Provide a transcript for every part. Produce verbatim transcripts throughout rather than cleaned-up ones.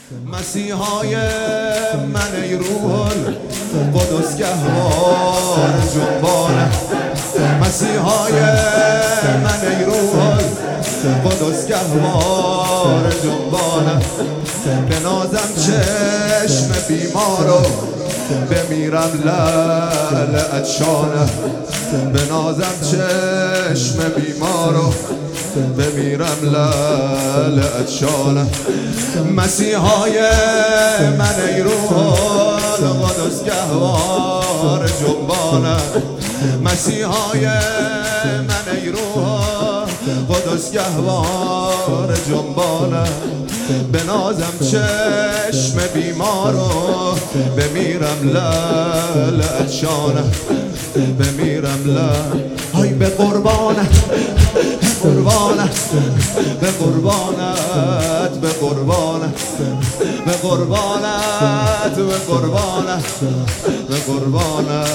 مسیحای من ای روح القدس گهوار جنبانه، مسیحای من ای روح القدس گهوار جنبانه، بنازم چشم بیمارو بمیرم لعل عطشانه، بنازم چشم بیمارو بمیرم لعل عطشانه. مسیحای من ای روح القدس گهوار جنبانه، مسیحای من ای روح القدس گهوار جنبانه، بنازم چشم بیمارو بمیرم لعل عطشانه، بمیرم لعل. های به قربانت قربانت به قربانت به قربانت به قربانت به قربانت به قربانت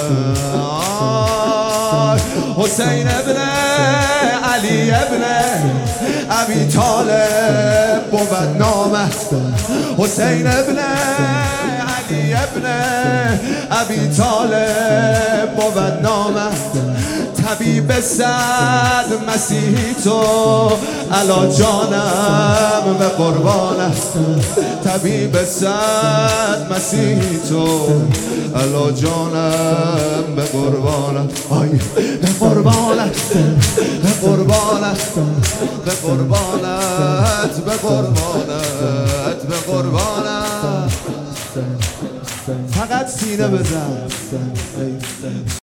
حسین ابن علی ابن ابی طالب بود نامت، حسین ابن علی ابن ابی طالب بود نامت، طبیب صد مسیحی تو علا جانم به قربانت، طبیب صد مسیحی تو علا جانم به قربانت. آی به قربانت به قربانت به قربانت به قربانت به قربانت، فقط سینه بزن.